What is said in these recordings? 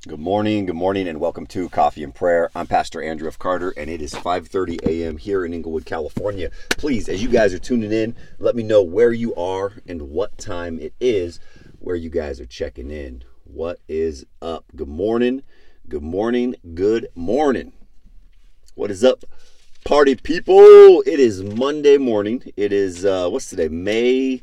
Good morning, and welcome to Coffee and Prayer. I'm Pastor Andrew F. Carter, and it is 5:30 a.m. here in Inglewood, California. Please, as you guys are tuning in, let me know where you are and what time it is where you guys are checking in. What is up? Good morning, good morning, good morning. What is up, party people? It is Monday morning. It is, what's today? May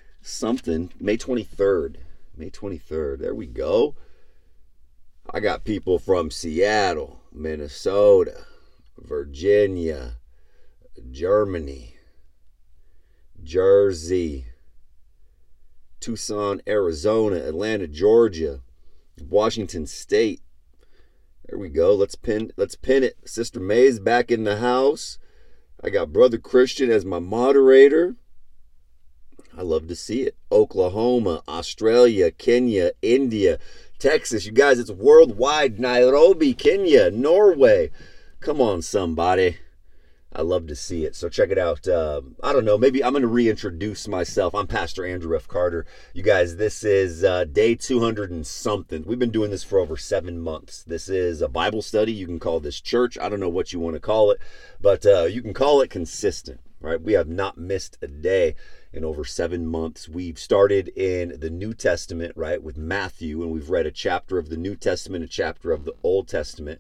23rd. May 23rd. There we go. I got people from Seattle, Minnesota, Virginia, Germany, Jersey, Tucson, Arizona, Atlanta, Georgia, Washington State. There we go. Let's pin it. Sister May's back in the house. I got Brother Christian as my moderator. I love to see it. Oklahoma, Australia, Kenya, India, Texas. You guys, it's worldwide. Nairobi, Kenya, Norway. Come on, somebody. I love to see it. So check it out. I don't know. Maybe I'm going to reintroduce myself. I'm Pastor Andrew F. Carter. You guys, this is day 200 and something. We've been doing this for over 7 months. This is a Bible study. You can call this church. I don't know what you want to call it, but you can call it consistent, right? We have not missed a day in over 7 months. We've started in the New Testament, right, with Matthew, and we've read a chapter of the New Testament, a chapter of the Old Testament.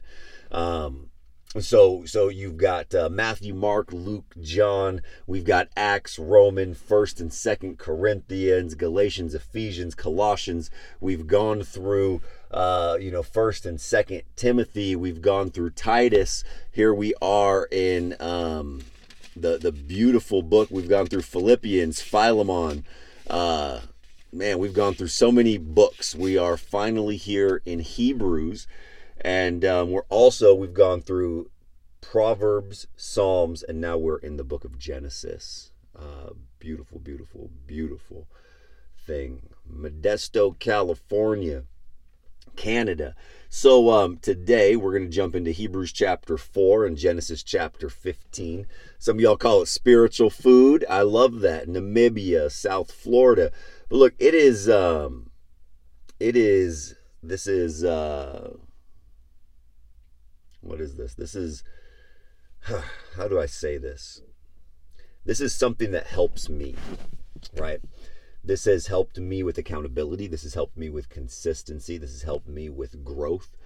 So you've got Matthew, Mark, Luke, John. We've got Acts, Romans, 1st and 2nd Corinthians, Galatians, Ephesians, Colossians. We've gone through 1st and 2nd Timothy. We've gone through Titus. Here we are in the beautiful book. We've gone through Philippians, Philemon. Man, we've gone through so many books. We are finally here in Hebrews. And we've gone through Proverbs, Psalms, and now we're in the book of Genesis. Beautiful, beautiful, beautiful thing. Modesto, California, Canada. So today we're going to jump into Hebrews chapter 4 and Genesis chapter 15. Some of y'all call it spiritual food. I love that. Namibia, South Florida. But look, this is what is this? This is, how do I say this? This is something that helps me, right? This has helped me with accountability. This has helped me with consistency. This has helped me with growth.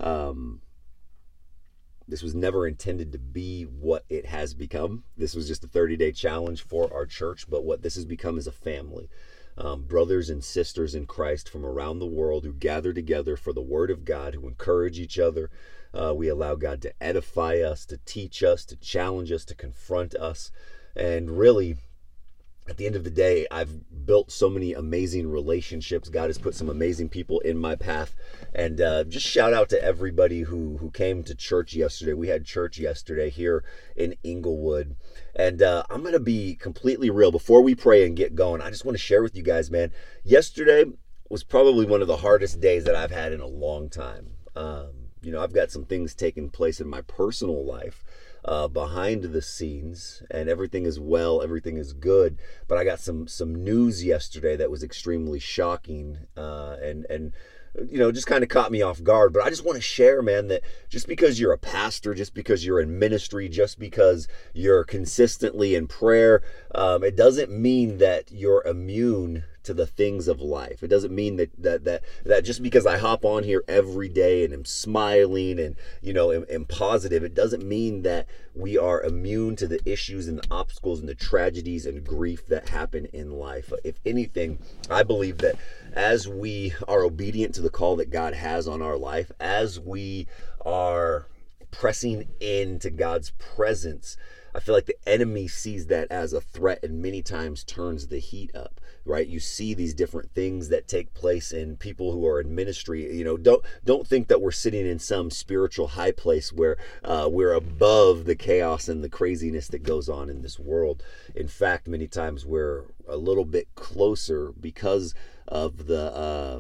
This was never intended to be what it has become. This was just a 30-day challenge for our church, but what this has become is a family. Brothers and sisters in Christ from around the world who gather together for the Word of God, who encourage each other. We allow God to edify us, to teach us, to challenge us, to confront us. And really, at the end of the day, I've built so many amazing relationships. God has put some amazing people in my path. And just shout out to everybody who came to church yesterday. We had church yesterday here in Inglewood. And I'm going to be completely real. Before we pray and get going, I just want to share with you guys, man. Yesterday was probably one of the hardest days that I've had in a long time. I've got some things taking place in my personal life behind the scenes, and everything is well, everything is good. But I got some news yesterday that was extremely shocking, and just kind of caught me off guard. But I just want to share, man, that just because you're a pastor, just because you're in ministry, just because you're consistently in prayer, it doesn't mean that you're immune to the things of life. It doesn't mean that just because I hop on here every day and am smiling and am positive, it doesn't mean that we are immune to the issues and the obstacles and the tragedies and grief that happen in life. If anything, I believe that as we are obedient to the call that God has on our life, as we are pressing into God's presence, I feel like the enemy sees that as a threat and many times turns the heat up, right? You see these different things that take place in people who are in ministry. Don't think that we're sitting in some spiritual high place where we're above the chaos and the craziness that goes on in this world. In fact, many times we're a little bit closer because of the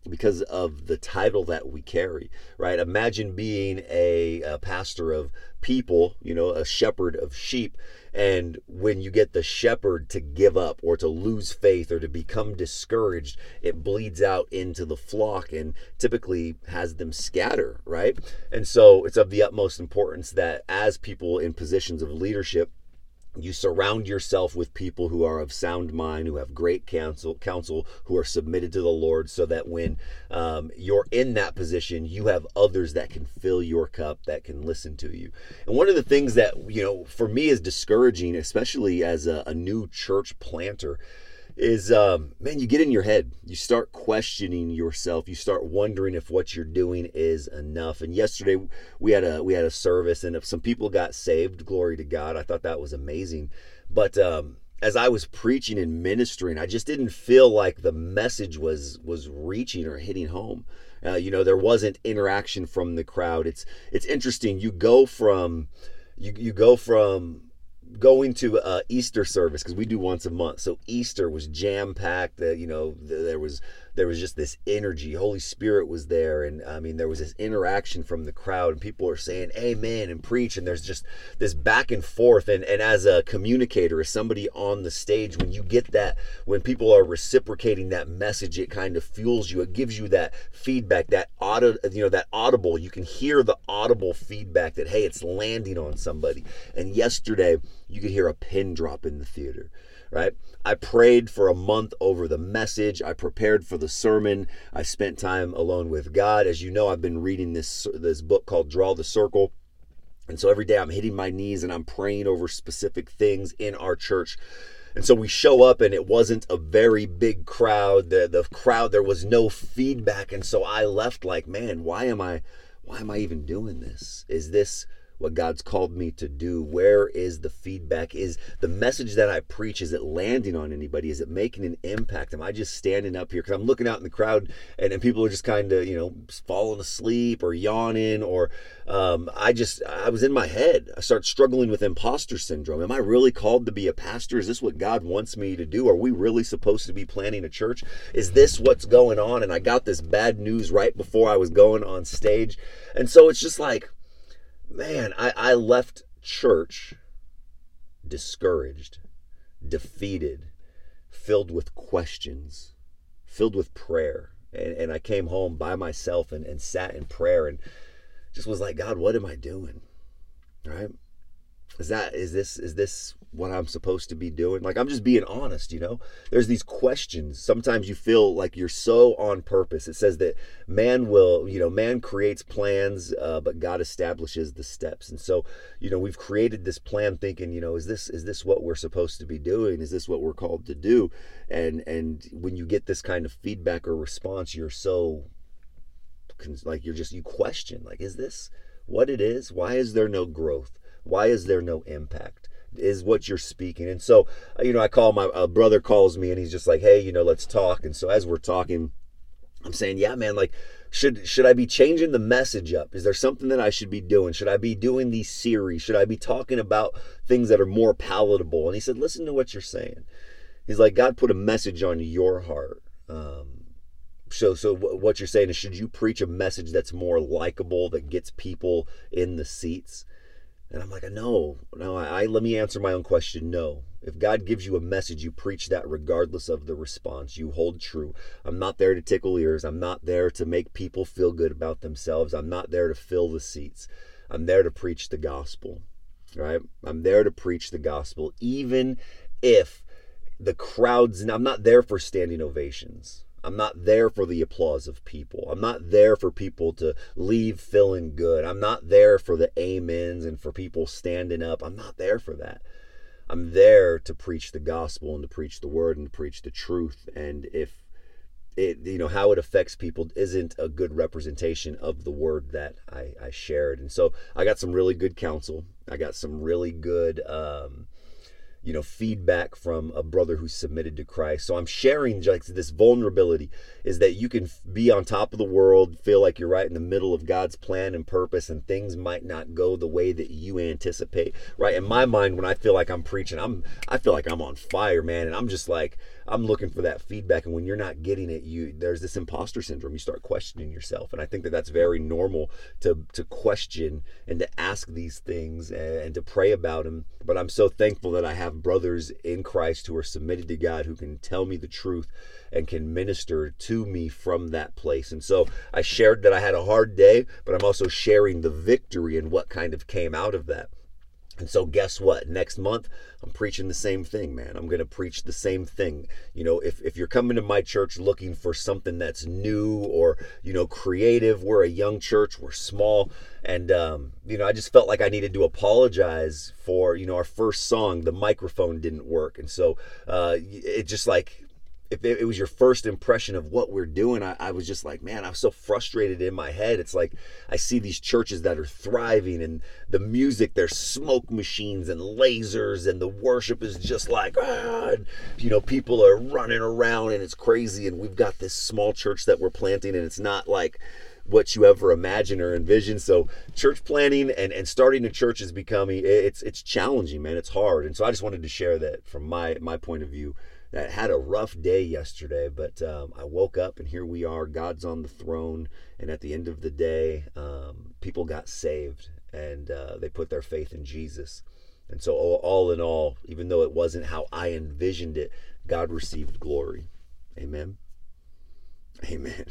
because of the title that we carry, right? Imagine being a pastor of people, a shepherd of sheep. And when you get the shepherd to give up or to lose faith or to become discouraged, it bleeds out into the flock and typically has them scatter, right? And so it's of the utmost importance that as people in positions of leadership, you surround yourself with people who are of sound mind, who have great counsel, who are submitted to the Lord, so that when you're in that position, you have others that can fill your cup, that can listen to you. And one of the things that, for me is discouraging, especially as a new church planter, is man, you get in your head, you start questioning yourself, you start wondering if what you're doing is enough. And yesterday we had a service, and if some people got saved, glory to God. I thought that was amazing. But as I was preaching and ministering, I just didn't feel like the message was reaching or hitting home. There wasn't interaction from the crowd. It's interesting. You go from going to Easter service, because we do once a month. So Easter was jam packed. There was just this energy. Holy Spirit was there, and I mean there was this interaction from the crowd, and people are saying amen and preach, and there's just this back and forth. And as a communicator, as somebody on the stage, when you get that, when people are reciprocating that message, it kind of fuels you. It gives you that feedback, that audible. You can hear the audible feedback that, hey, it's landing on somebody. And yesterday, you could hear a pin drop in the theater, right? I prayed for a month over the message. I prepared for the sermon. I spent time alone with God. As you know, I've been reading this book called Draw the Circle. And so every day I'm hitting my knees and I'm praying over specific things in our church. And so we show up, and it wasn't a very big crowd. The crowd, there was no feedback. And so I left like, man, why am I even doing this? Is this what God's called me to do? Where is the feedback? Is the message that I preach, is it landing on anybody? Is it making an impact? Am I just standing up here? Because I'm looking out in the crowd, and people are just kind of, falling asleep or yawning, or I was in my head. I start struggling with imposter syndrome. Am I really called to be a pastor? Is this what God wants me to do? Are we really supposed to be planning a church? Is this what's going on? And I got this bad news right before I was going on stage. And so it's just like, man, I left church discouraged, defeated, filled with questions, filled with prayer. And I came home by myself and sat in prayer and just was like, God, what am I doing? Right? Is this what I'm supposed to be doing? Like, I'm just being honest, There's these questions. Sometimes you feel like you're so on purpose. It says that man creates plans, but God establishes the steps. And so, we've created this plan thinking, is this what we're supposed to be doing? Is this what we're called to do? And when you get this kind of feedback or response, you're so like, you question, like, is this what it is? Why is there no growth? Why is there no impact? Is what you're speaking? And so, I call my brother calls me, and he's just like, hey, let's talk. And so as we're talking, I'm saying, yeah, man, like, should I be changing the message up? Is there something that I should be doing? Should I be doing these series? Should I be talking about things that are more palatable? And he said, listen to what you're saying. He's like, God put a message on your heart. So what you're saying is, should you preach a message that's more likable, that gets people in the seats? And I'm like, no, let me answer my own question. No. If God gives you a message, you preach that regardless of the response. You hold true. I'm not there to tickle ears. I'm not there to make people feel good about themselves. I'm not there to fill the seats. I'm there to preach the gospel, right? I'm there to preach the gospel, even if the crowds, I'm not there for standing ovations. I'm not there for the applause of people. I'm not there for people to leave feeling good. I'm not there for the amens and for people standing up. I'm not there for that. I'm there to preach the gospel and to preach the word and to preach the truth. And if it, how it affects people isn't a good representation of the word that I shared. And so I got some really good counsel. I got some really good feedback from a brother who's submitted to Christ. So I'm sharing like this vulnerability, is that you can be on top of the world, feel like you're right in the middle of God's plan and purpose, and things might not go the way that you anticipate, right? In my mind, when I feel like I'm preaching, I feel like I'm on fire, man. And I'm just like, I'm looking for that feedback. And when you're not getting it, there's this imposter syndrome. You start questioning yourself. And I think that that's very normal to question and to ask these things and to pray about them. But I'm so thankful that I have brothers in Christ who are submitted to God, who can tell me the truth and can minister to me from that place. And so I shared that I had a hard day, but I'm also sharing the victory and what kind of came out of that. And so guess what? Next month, I'm preaching the same thing, man. I'm going to preach the same thing. You know, if you're coming to my church looking for something that's new or, creative, we're a young church, we're small. And, I just felt like I needed to apologize for, our first song, the microphone didn't work. And so it just like, if it was your first impression of what we're doing, I was just like, man, I'm so frustrated in my head. It's like I see these churches that are thriving and the music, there's smoke machines and lasers and the worship is just like, and, people are running around and it's crazy. And we've got this small church that we're planting and it's not like what you ever imagine or envision. So church planting and starting a church is becoming, it's challenging, man. It's hard. And so I just wanted to share that from my point of view. That had a rough day yesterday, but I woke up and here we are. God's on the throne, and at the end of the day, people got saved and they put their faith in Jesus. And so all in all, even though it wasn't how I envisioned it, God received glory. Amen. Amen.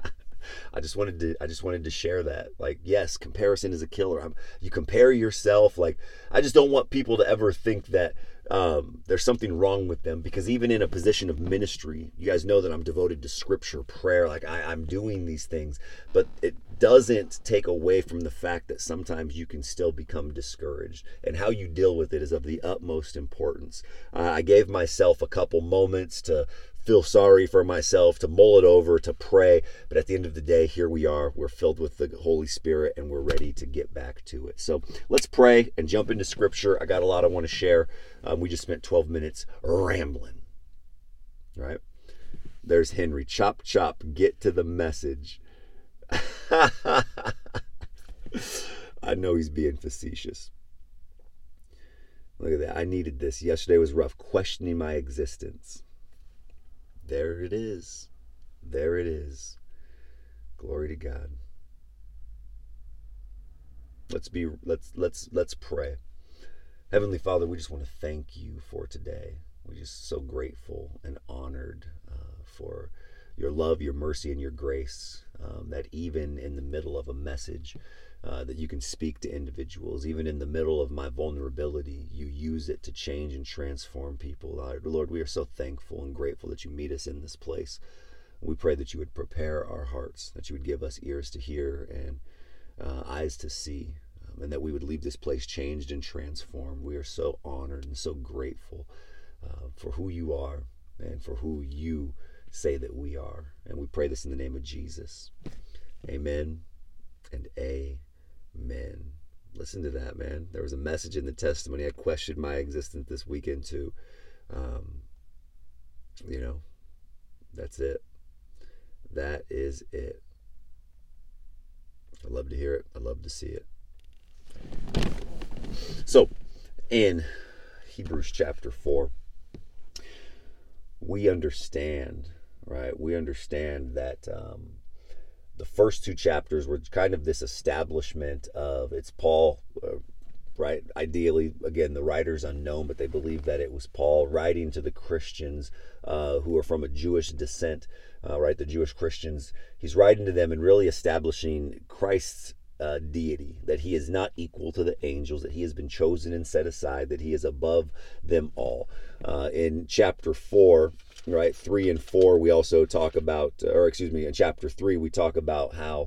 I just wanted to share that. Like, yes, comparison is a killer. You compare yourself. Like, I just don't want people to ever think that there's something wrong with them, because even in a position of ministry, you guys know that I'm devoted to scripture, prayer. Like I'm doing these things, but it doesn't take away from the fact that sometimes you can still become discouraged, and how you deal with it is of the utmost importance. I gave myself a couple moments to feel sorry for myself, to mull it over, to pray. But at the end of the day, here we are. We're filled with the Holy Spirit and we're ready to get back to it. So let's pray and jump into scripture. I got a lot I want to share. We just spent 12 minutes rambling. All right. There's Henry. Chop, chop. Get to the message. I know he's being facetious. Look at that. I needed this. Yesterday was rough. Questioning my existence. There it is. There it is. Glory to God. Let's pray. Heavenly Father, we just want to thank you for today. We're just so grateful and honored for your love, your mercy, and your grace, that even in the middle of a message, that you can speak to individuals. Even in the middle of my vulnerability, you use it to change and transform people. Lord, we are so thankful and grateful that you meet us in this place. We pray that you would prepare our hearts, that you would give us ears to hear and eyes to see, and that we would leave this place changed and transformed. We are so honored and so grateful for who you are and for who you say that we are. And we pray this in the name of Jesus. Amen and amen. Listen to that, man. There was a message in the testimony. I questioned my existence this weekend too. That's it. That is it. I love to hear it. I love to see it. So, in Hebrews chapter 4, we understand, right? We understand that the first two chapters were kind of this establishment of, it's Paul, right? Ideally, again, the writer's unknown, but they believe that it was Paul writing to the Christians who are from a Jewish descent, right? The Jewish Christians. He's writing to them and really establishing Christ's deity, that he is not equal to the angels, that he has been chosen and set aside, that he is above them all. In chapter 4, right, 3 and 4, we also talk about, in chapter 3, we talk about how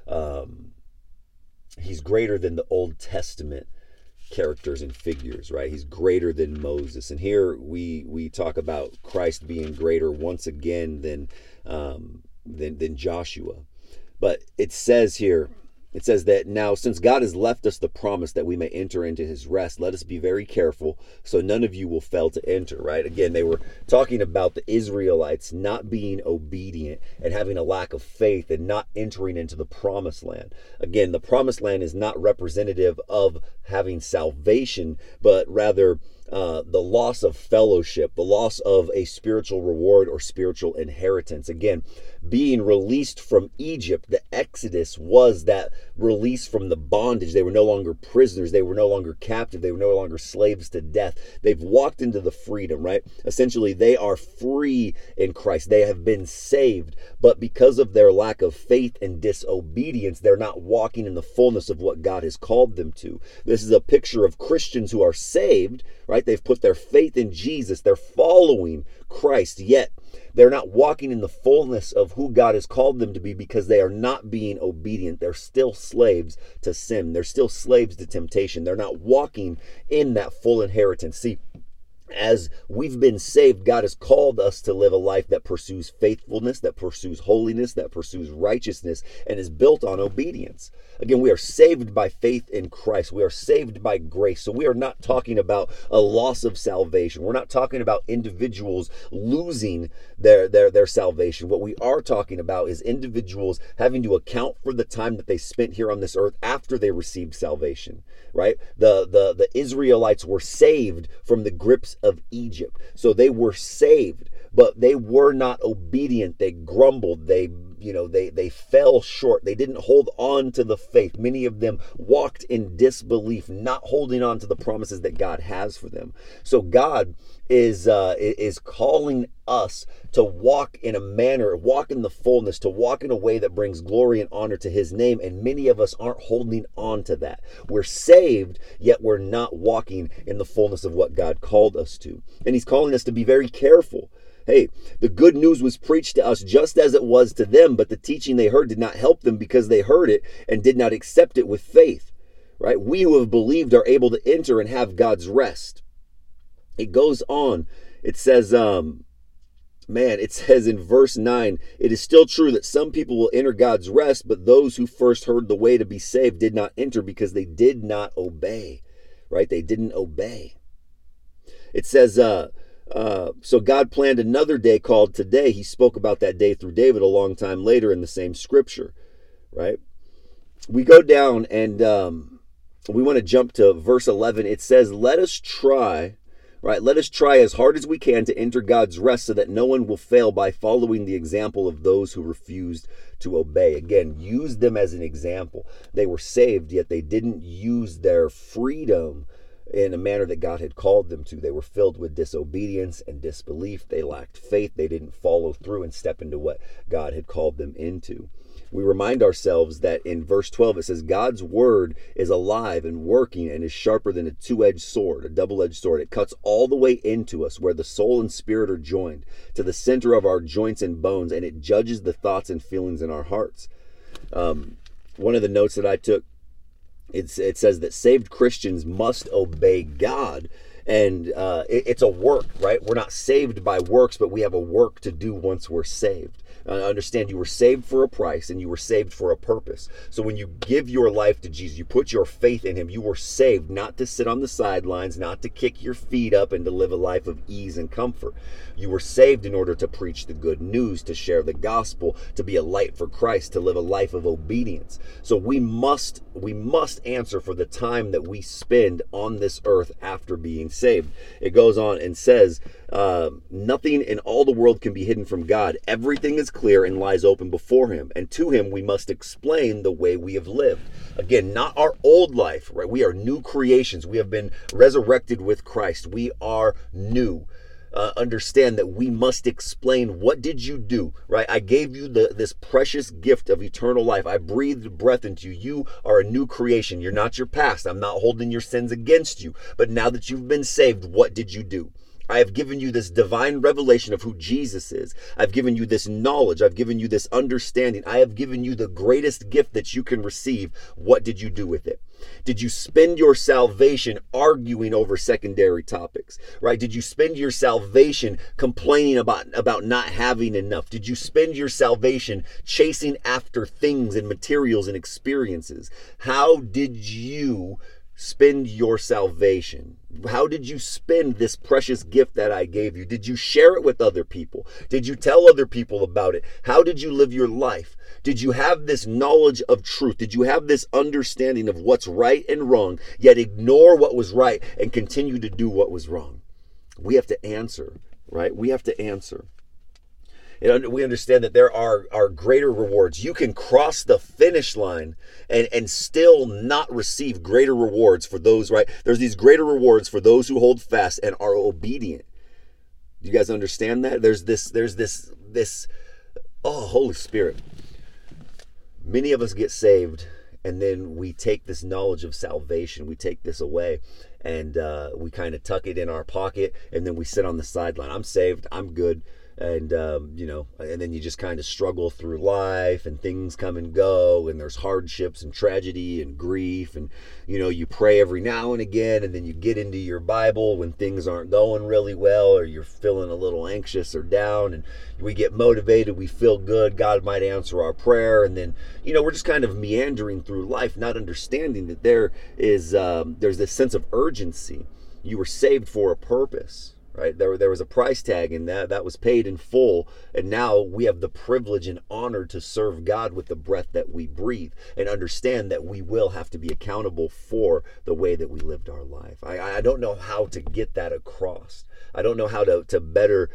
he's greater than the Old Testament characters and figures, right? He's greater than Moses. And here we talk about Christ being greater once again than Joshua. But it says here, it says that now, since God has left us the promise that we may enter into his rest, let us be very careful so none of you will fail to enter, right? Again, they were talking about the Israelites not being obedient and having a lack of faith and not entering into the promised land. Again, the promised land is not representative of having salvation, but rather the loss of fellowship, the loss of a spiritual reward or spiritual inheritance. Again, being released from Egypt, the Exodus was that release from the bondage. They were no longer prisoners. They were no longer captive. They were no longer slaves to death. They've walked into the freedom, right? Essentially, they are free in Christ. They have been saved, but because of their lack of faith and disobedience, they're not walking in the fullness of what God has called them to. This is a picture of Christians who are saved, right? They've put their faith in Jesus. They're following Christ, yet they're not walking in the fullness of who God has called them to be because they are not being obedient. They're still slaves to sin. They're still slaves to temptation. They're not walking in that full inheritance. See, as we've been saved, God has called us to live a life that pursues faithfulness, that pursues holiness, that pursues righteousness, and is built on obedience. Again, we are saved by faith in Christ. We are saved by grace. So we are not talking about a loss of salvation. We're not talking about individuals losing their salvation. What we are talking about is individuals having to account for the time that they spent here on this earth after they received salvation, right? The Israelites were saved from the grips of Egypt. So they were saved, but they were not obedient. They grumbled. They fell short. They didn't hold on to the faith. Many of them walked in disbelief, not holding on to the promises that God has for them. So God is calling us to walk in a manner, walk in the fullness, to walk in a way that brings glory and honor to his name. And many of us aren't holding on to that. We're saved, yet we're not walking in the fullness of what God called us to. And he's calling us to be very careful. Hey, the good news was preached to us just as it was to them, but the teaching they heard did not help them because they heard it and did not accept it with faith, right? We who have believed are able to enter and have God's rest. It goes on. It says, it says in verse 9, it is still true that some people will enter God's rest, but those who first heard the way to be saved did not enter because they did not obey, right? They didn't obey. It says, so God planned another day called today. He spoke about that day through David a long time later in the same scripture, right? We go down and we want to jump to verse 11. It says, let us try as hard as we can to enter God's rest so that no one will fail by following the example of those who refused to obey. Again, use them as an example. They were saved, yet they didn't use their freedom in a manner that God had called them to. They were filled with disobedience and disbelief. They lacked faith. They didn't follow through and step into what God had called them into. We remind ourselves that in verse 12 it says, God's word is alive and working and is sharper than a two-edged sword, a double-edged sword. It cuts all the way into us where the soul and spirit are joined to the center of our joints and bones, and it judges the thoughts and feelings in our hearts. One of the notes that I took, it says that saved Christians must obey God. And it's a work, right? We're not saved by works, but we have a work to do once we're saved. Understand, you were saved for a price and you were saved for a purpose. So when you give your life to Jesus, you put your faith in him, you were saved not to sit on the sidelines, not to kick your feet up and to live a life of ease and comfort. You were saved in order to preach the good news, to share the gospel, to be a light for Christ, to live a life of obedience. So we must answer for the time that we spend on this earth after being saved. It goes on and says, nothing in all the world can be hidden from God. Everything is clear and lies open before him, and to him we must explain the way we have lived. Again, not our old life, right? We are new creations. We have been resurrected with Christ. We are new. Understand that we must explain, what did you do, right? I gave you this precious gift of eternal life. I breathed breath into you. You are a new creation. You're not your past. I'm not holding your sins against you. But now that you've been saved, what did you do? I have given you this divine revelation of who Jesus is. I've given you this knowledge. I've given you this understanding. I have given you the greatest gift that you can receive. What did you do with it? Did you spend your salvation arguing over secondary topics, right? Did you spend your salvation complaining about not having enough? Did you spend your salvation chasing after things and materials and experiences? How did you spend your salvation? How did you spend this precious gift that I gave you? Did you share it with other people? Did you tell other people about it? How did you live your life? Did you have this knowledge of truth? Did you have this understanding of what's right and wrong, yet ignore what was right and continue to do what was wrong? We have to answer, right? We have to answer. And we understand that there are greater rewards. You can cross the finish line and still not receive greater rewards for those, right? There's these greater rewards for those who hold fast and are obedient. Do you guys understand that? There's this, oh, Holy Spirit. Many of us get saved, and then we take this knowledge of salvation, we take this away, and we kind of tuck it in our pocket, and then we sit on the sideline. I'm saved, I'm good. And, and then you just kind of struggle through life, and things come and go, and there's hardships and tragedy and grief. And, you pray every now and again, and then you get into your Bible when things aren't going really well, or you're feeling a little anxious or down, and we get motivated, we feel good, God might answer our prayer. And then, we're just kind of meandering through life, not understanding that there's this sense of urgency. You were saved for a purpose. Right? There was a price tag, and that was paid in full. And now we have the privilege and honor to serve God with the breath that we breathe, and understand that we will have to be accountable for the way that we lived our life. I don't know how to get that across. I don't know how to better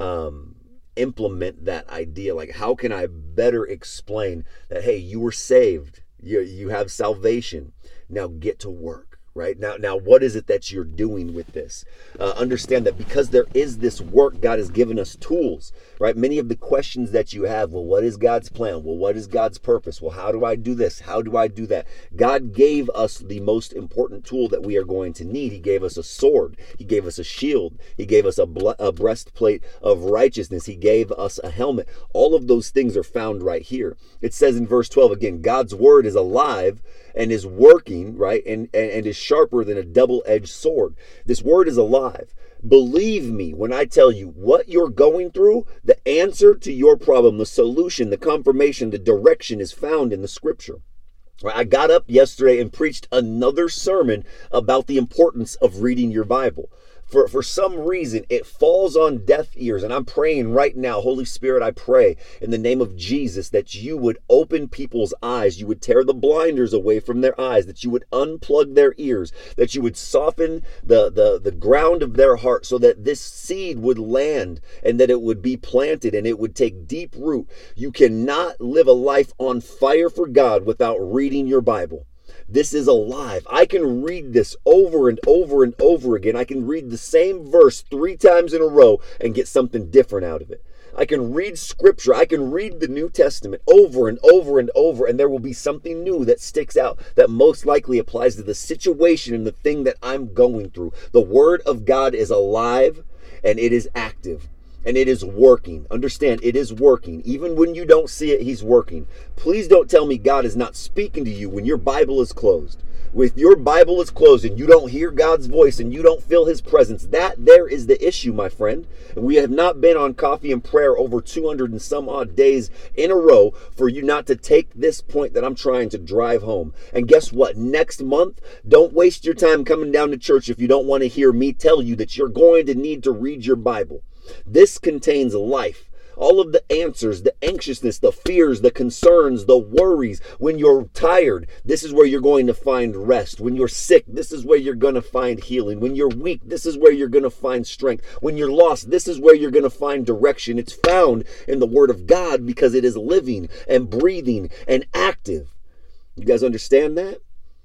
implement that idea. Like, how can I better explain that, hey, you were saved. You have salvation. Now get to work. Right? Now, what is it that you're doing with this? Understand that because there is this work, God has given us tools, right? Many of the questions that you have, well, what is God's plan? Well, what is God's purpose? Well, how do I do this? How do I do that? God gave us the most important tool that we are going to need. He gave us a sword. He gave us a shield. He gave us a breastplate of righteousness. He gave us a helmet. All of those things are found right here. It says in verse 12, again, God's word is alive and is working, right? And is sharper than a double-edged sword. This word is alive. Believe me when I tell you what you're going through, the answer to your problem, the solution, the confirmation, the direction is found in the scripture. I got up yesterday and preached another sermon about the importance of reading your Bible. For some reason, it falls on deaf ears. And I'm praying right now, Holy Spirit, I pray in the name of Jesus that you would open people's eyes. You would tear the blinders away from their eyes, that you would unplug their ears, that you would soften the ground of their heart so that this seed would land and that it would be planted and it would take deep root. You cannot live a life on fire for God without reading your Bible. This is alive. I can read this over and over and over again. I can read the same verse 3 times in a row and get something different out of it. I can read scripture. I can read the New Testament over and over and over, and there will be something new that sticks out that most likely applies to the situation and the thing that I'm going through. The Word of God is alive and it is active. And it is working. Understand, it is working. Even when you don't see it, He's working. Please don't tell me God is not speaking to you when your Bible is closed. If your Bible is closed and you don't hear God's voice and you don't feel His presence, that there is the issue, my friend. We have not been on coffee and prayer over 200 and some odd days in a row for you not to take this point that I'm trying to drive home. And guess what? Next month, don't waste your time coming down to church if you don't want to hear me tell you that you're going to need to read your Bible. This contains life. All of the answers, the anxiousness, the fears, the concerns, the worries. When you're tired, this is where you're going to find rest. When you're sick, this is where you're going to find healing. When you're weak, this is where you're going to find strength. When you're lost, this is where you're going to find direction. It's found in the Word of God because it is living and breathing and active. You guys understand that?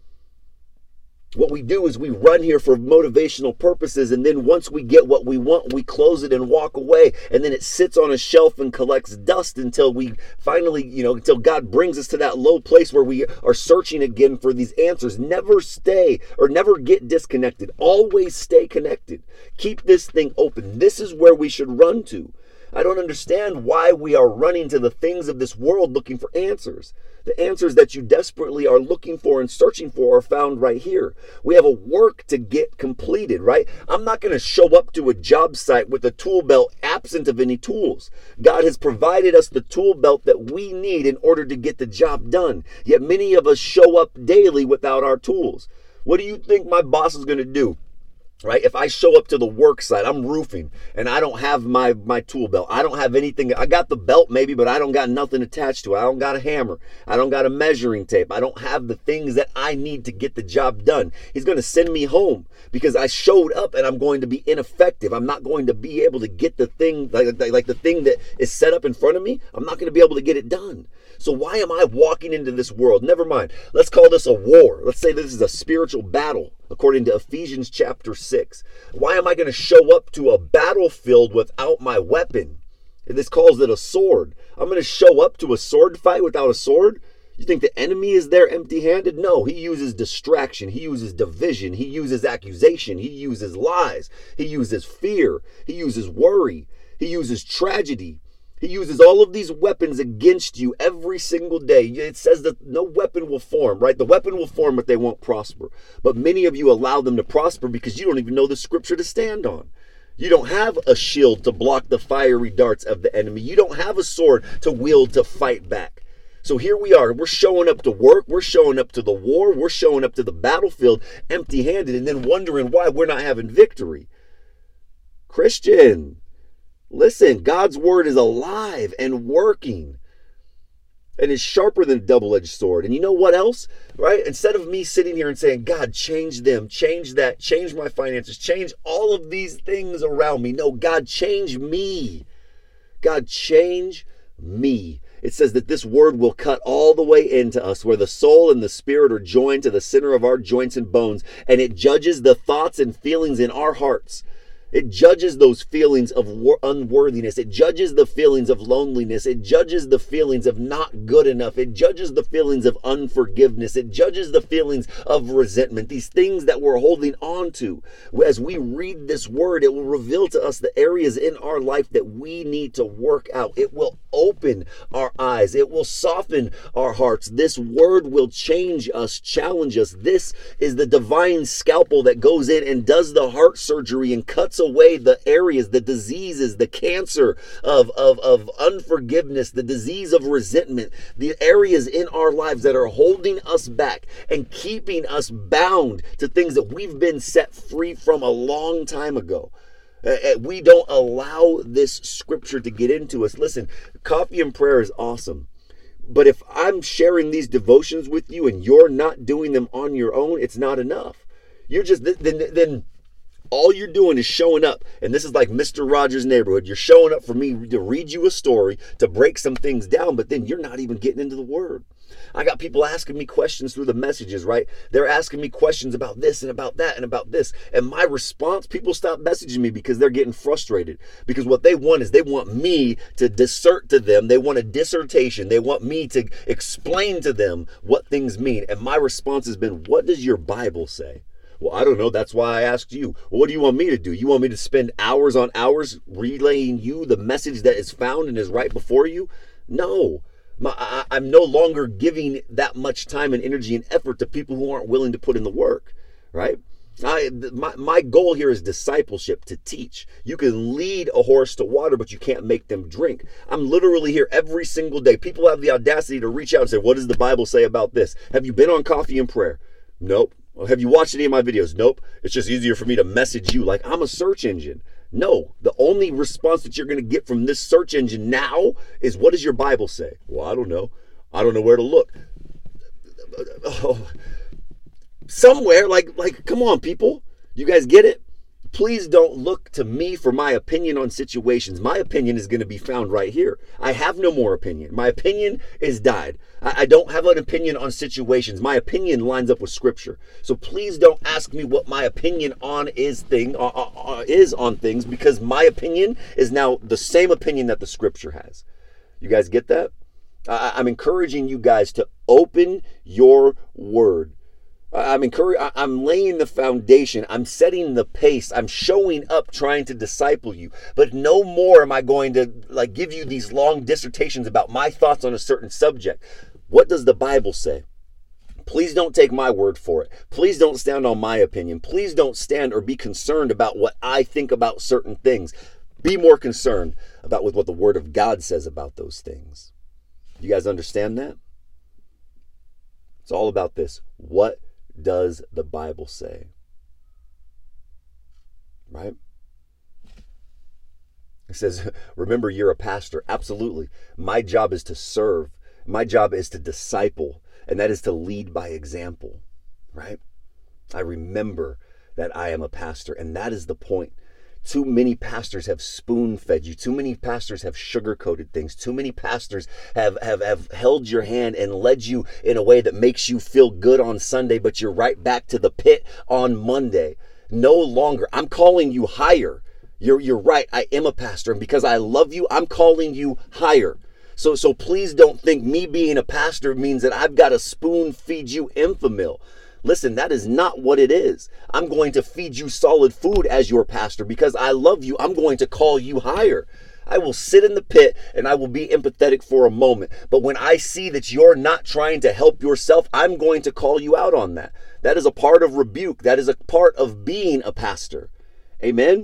What we do is we run here for motivational purposes, and then once we get what we want, we close it and walk away, and then it sits on a shelf and collects dust until we finally, until God brings us to that low place where we are searching again for these answers. Never get disconnected. Always stay connected. Keep this thing open. This is where we should run to. I don't understand why we are running to the things of this world looking for answers. The answers that you desperately are looking for and searching for are found right here. We have a work to get completed, right? I'm not going to show up to a job site with a tool belt absent of any tools. God has provided us the tool belt that we need in order to get the job done. Yet many of us show up daily without our tools. What do you think my boss is going to do? Right? If I show up to the work site, I'm roofing, and I don't have my tool belt. I don't have anything. I got the belt maybe, but I don't got nothing attached to it. I don't got a hammer. I don't got a measuring tape. I don't have the things that I need to get the job done. He's going to send me home because I showed up and I'm going to be ineffective. I'm not going to be able to get the thing, like the thing that is set up in front of me. I'm not going to be able to get it done. So why am I walking into this world? Never mind. Let's call this a war. Let's say this is a spiritual battle, according to Ephesians chapter 6. Why am I going to show up to a battlefield without my weapon? This calls it a sword. I'm going to show up to a sword fight without a sword? You think the enemy is there empty-handed? No, he uses distraction. He uses division. He uses accusation. He uses lies. He uses fear. He uses worry. He uses tragedy. He uses all of these weapons against you every single day. It says that no weapon will form, right? The weapon will form, but they won't prosper. But many of you allow them to prosper because you don't even know the scripture to stand on. You don't have a shield to block the fiery darts of the enemy. You don't have a sword to wield to fight back. So here we are. We're showing up to work. We're showing up to the war. We're showing up to the battlefield empty-handed and then wondering why we're not having victory. Christian, listen, God's word is alive and working and is sharper than a double-edged sword. And you know what else, right? Instead of me sitting here and saying, God, change them, change that, change my finances, change all of these things around me. No, God, change me. God, change me. It says that this word will cut all the way into us, where the soul and the spirit are joined to the center of our joints and bones, and it judges the thoughts and feelings in our hearts. It judges those feelings of unworthiness. It judges the feelings of loneliness. It judges the feelings of not good enough. It judges the feelings of unforgiveness. It judges the feelings of resentment. These things that we're holding on to. As we read this word, it will reveal to us the areas in our life that we need to work out. It will open our eyes. It will soften our hearts. This word will change us, challenge us. This is the divine scalpel that goes in and does the heart surgery and cuts away the areas, the diseases, the cancer of unforgiveness, the disease of resentment, the areas in our lives that are holding us back and keeping us bound to things that we've been set free from a long time ago. We don't allow this scripture to get into us. Listen, coffee and prayer is awesome. But if I'm sharing these devotions with you and you're not doing them on your own, it's not enough. You're just, then all you're doing is showing up. And this is like Mr. Rogers' Neighborhood. You're showing up for me to read you a story, to break some things down, but then you're not even getting into the word. I got people asking me questions through the messages, right? They're asking me questions about this and about that and about this. And my response, people stop messaging me because they're getting frustrated. Because what they want is they want me to dissert to them. They want a dissertation. They want me to explain to them what things mean. And my response has been, what does your Bible say? Well, I don't know. That's why I asked you. Well, what do you want me to do? You want me to spend hours on hours relaying you the message that is found and is right before you? No. I'm no longer giving that much time and energy and effort to people who aren't willing to put in the work, right? My goal here is discipleship, to teach. You can lead a horse to water, but you can't make them drink. I'm literally here every single day. People have the audacity to reach out and say, what does the Bible say about this? Have you been on Coffee and Prayer? Nope. Have you watched any of my videos? Nope. It's just easier for me to message you like I'm a search engine. No, the only response that you're going to get from this search engine now is, what does your Bible say? Well, I don't know. I don't know where to look. Oh, somewhere, like, come on, people. You guys get it? Please don't look to me for my opinion on situations. My opinion is going to be found right here. I have no more opinion. My opinion is died. I don't have an opinion on situations. My opinion lines up with scripture. So please don't ask me what my opinion on is on things, because my opinion is now the same opinion that the scripture has. You guys get that? I'm encouraging you guys to open your word. I'm laying the foundation. I'm setting the pace. I'm showing up trying to disciple you. But no more am I going to give you these long dissertations about my thoughts on a certain subject. What does the Bible say? Please don't take my word for it. Please don't stand on my opinion. Please don't stand or be concerned about what I think about certain things. Be more concerned about what the Word of God says about those things. You guys understand that? It's all about this. What does the Bible say? Right? It says, remember, you're a pastor. Absolutely. My job is to serve. My job is to disciple, and that is to lead by example, right? I remember that I am a pastor, and that is the point. Too many pastors have spoon-fed you. Too many pastors have sugar-coated things. Too many pastors have held your hand and led you in a way that makes you feel good on Sunday, but you're right back to the pit on Monday. No longer. I'm calling you higher. You're right. I am a pastor, and because I love you, I'm calling you higher. So please don't think me being a pastor means that I've got to spoon feed you Enfamil. Listen, that is not what it is. I'm going to feed you solid food as your pastor. Because I love you, I'm going to call you higher. I will sit in the pit and I will be empathetic for a moment. But when I see that you're not trying to help yourself, I'm going to call you out on that. That is a part of rebuke. That is a part of being a pastor. Amen?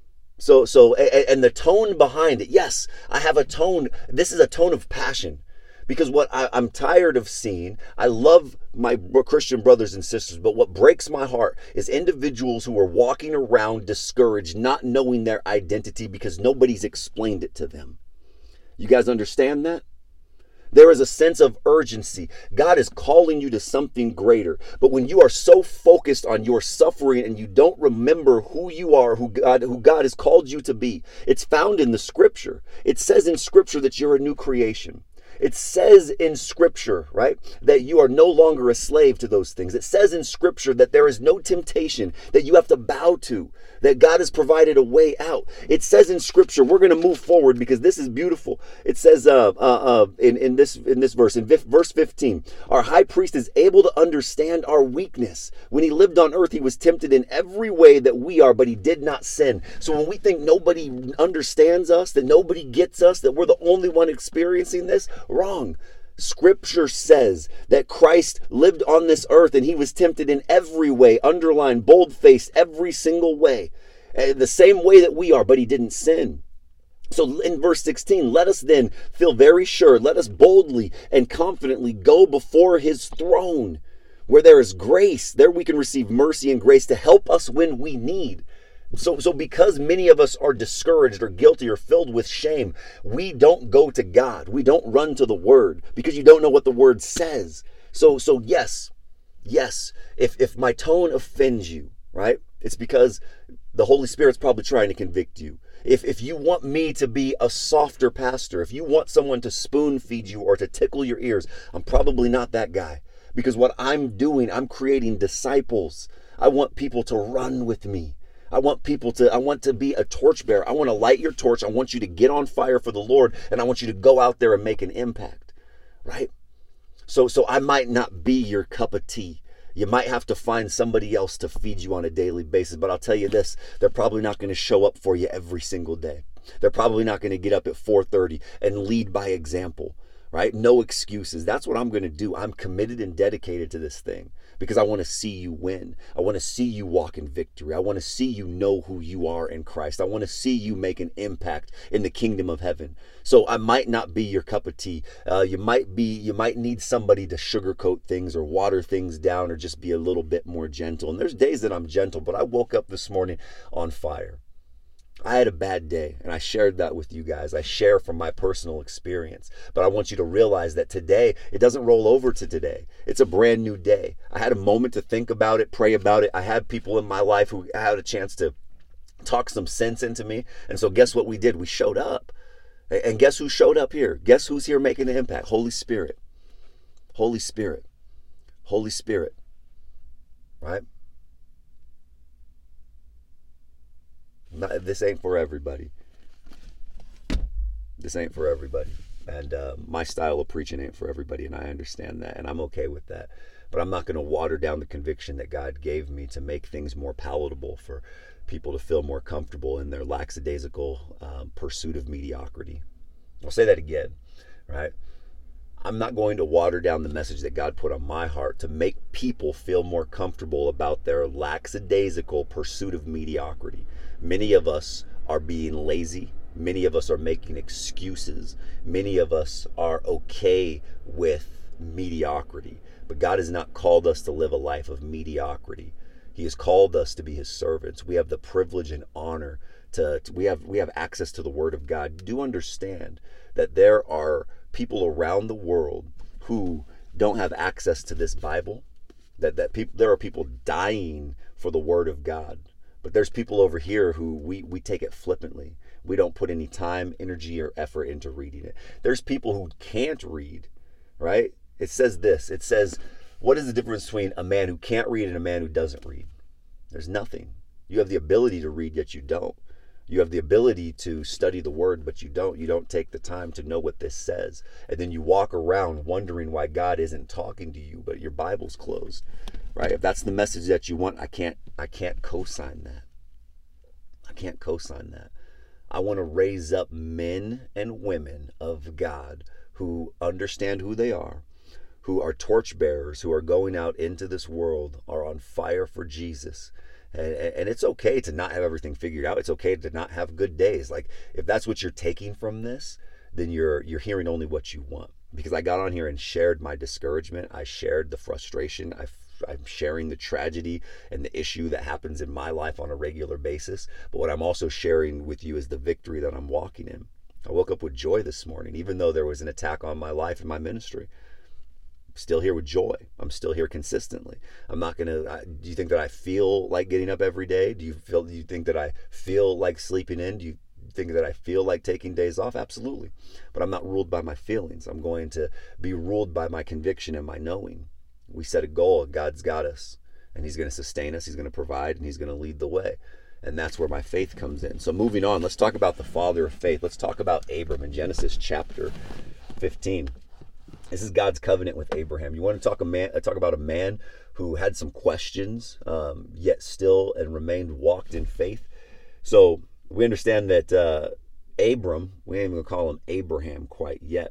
And the tone behind it, yes, I have a tone. This is a tone of passion, because what I'm tired of seeing, I love my Christian brothers and sisters, but what breaks my heart is individuals who are walking around discouraged, not knowing their identity because nobody's explained it to them. You guys understand that? There is a sense of urgency. God is calling you to something greater. But when you are so focused on your suffering and you don't remember who you are, who God has called you to be, it's found in the scripture. It says in scripture that you're a new creation. It says in scripture, right, that you are no longer a slave to those things. It says in scripture that there is no temptation that you have to bow to, that God has provided a way out. It says in scripture, we're going to move forward because this is beautiful. It says in this verse, in verse 15, our high priest is able to understand our weakness. When he lived on earth, he was tempted in every way that we are, but he did not sin. So when we think nobody understands us, that nobody gets us, that we're the only one experiencing this, wrong. Scripture says that Christ lived on this earth and he was tempted in every way, underline, bold-faced, every single way, the same way that we are, but he didn't sin. So in verse 16, let us then feel very sure, let us boldly and confidently go before his throne, where there is grace. There we can receive mercy and grace to help us when we need. So because many of us are discouraged or guilty or filled with shame, we don't go to God. We don't run to the word because you don't know what the word says. So yes, if my tone offends you, right? It's because the Holy Spirit's probably trying to convict you. If you want me to be a softer pastor, if you want someone to spoon feed you or to tickle your ears, I'm probably not that guy. Because what I'm doing, I'm creating disciples. I want people to run with me. I want to be a torchbearer. I want to light your torch. I want you to get on fire for the Lord, and I want you to go out there and make an impact, right? So I might not be your cup of tea. You might have to find somebody else to feed you on a daily basis, but I'll tell you this, they're probably not going to show up for you every single day. They're probably not going to get up at 4:30 and lead by example, right? No excuses. That's what I'm going to do. I'm committed and dedicated to this thing because I want to see you win. I want to see you walk in victory. I want to see you know who you are in Christ. I want to see you make an impact in the kingdom of heaven. So I might not be your cup of tea. You might need somebody to sugarcoat things or water things down or just be a little bit more gentle. And there's days that I'm gentle, but I woke up this morning on fire. I had a bad day, and I shared that with you guys. I share from my personal experience. But I want you to realize that today, it doesn't roll over to today. It's a brand new day. I had a moment to think about it, pray about it. I had people in my life who had a chance to talk some sense into me. And so guess what we did? We showed up. And guess who showed up here? Guess who's here making an impact? Holy Spirit. Holy Spirit. Holy Spirit. Right? This ain't for everybody. This ain't for everybody. And my style of preaching ain't for everybody, and I understand that, and I'm okay with that. But I'm not going to water down the conviction that God gave me to make things more palatable for people to feel more comfortable in their lackadaisical pursuit of mediocrity. I'll say that again, right? I'm not going to water down the message that God put on my heart to make people feel more comfortable about their lackadaisical pursuit of mediocrity. Many of us are being lazy. Many of us are making excuses. Many of us are okay with mediocrity. But God has not called us to live a life of mediocrity. He has called us to be his servants. We have the privilege and honor we have access to the word of God. Do understand that there are people around the world who don't have access to this Bible. There are people dying for the word of God. But there's people over here who we take it flippantly. We don't put any time, energy, or effort into reading it. There's people who can't read, right? It says this. It says, what is the difference between a man who can't read and a man who doesn't read? There's nothing. You have the ability to read, yet you don't. You have the ability to study the word, but you don't. You don't take the time to know what this says. And then you walk around wondering why God isn't talking to you, but your Bible's closed, right? If that's the message that you want, I can't co-sign that. I can't co-sign that. I want to raise up men and women of God who understand who they are, who are torchbearers, who are going out into this world, are on fire for Jesus. And it's okay to not have everything figured out. It's okay to not have good days. Like, if that's what you're taking from this, then you're hearing only what you want. Because I got on here and shared my discouragement. I shared the frustration. I'm sharing the tragedy and the issue that happens in my life on a regular basis. But what I'm also sharing with you is the victory that I'm walking in. I woke up with joy this morning, even though there was an attack on my life and my ministry. Still here with joy. I'm still here consistently. I'm not gonna. Do you think that I feel like getting up every day? Do you think that I feel like sleeping in? Do you think that I feel like taking days off? Absolutely. But I'm not ruled by my feelings. I'm going to be ruled by my conviction and my knowing. We set a goal. God's got us, and he's going to sustain us. He's going to provide, and he's going to lead the way. And that's where my faith comes in. So moving on, let's talk about the father of faith. Let's talk about Abram in Genesis chapter 15. This is God's covenant with Abraham. You want to talk about a man who had some questions, yet still and walked in faith. So we understand that Abram, we ain't even gonna call him Abraham quite yet.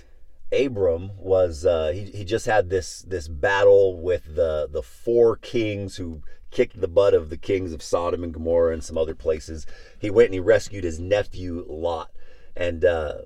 Abram was he just had this battle with the four kings who kicked the butt of the kings of Sodom and Gomorrah and some other places. He went and he rescued his nephew Lot, and